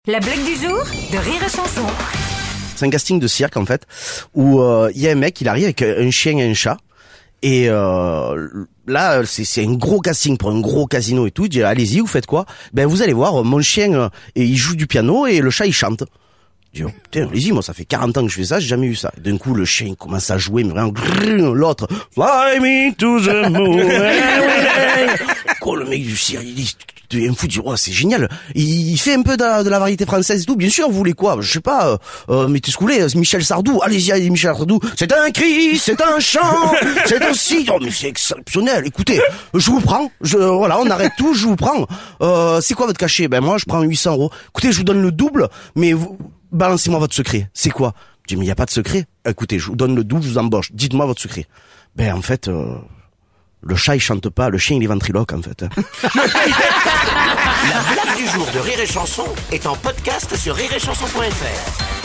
La blague du jour de Rire et Chanson. C'est un casting de cirque en fait, où il y a un mec, il arrive avec un chien et un chat. Et là, c'est un gros casting pour un gros casino et tout. Il dit, allez-y, vous faites quoi? Ben vous allez voir, mon chien, il joue du piano et le chat il chante. Je dis, putain, allez-y, moi ça fait 40 ans que je fais ça, j'ai jamais eu ça. D'un coup, le chien commence à jouer, mais vraiment, l'autre, fly me to the moon. Quoi, le mec du cirque, il dit, tu es un fou, il dit, oh, c'est génial. Il fait un peu de la variété française et tout. Bien sûr, vous voulez quoi? Je sais pas, mais qu'est-ce que vous voulez? Michel Sardou, allez-y, Michel Sardou. C'est un cri, c'est un chant, c'est aussi, oh, mais c'est exceptionnel. Écoutez, je vous prends, voilà, on arrête tout, je vous prends. C'est quoi votre cachet? Ben, moi, je prends 800 €. Écoutez, je vous donne le double, mais vous, balancez-moi votre secret. C'est quoi? Je dis, mais il y a pas de secret. Écoutez, je vous donne le double, je vous embauche. Dites-moi votre secret. Ben, en fait, le chat, il chante pas, le chien, il est ventriloque, en fait. La blague du jour de Rire et Chanson est en podcast sur rireetchanson.fr.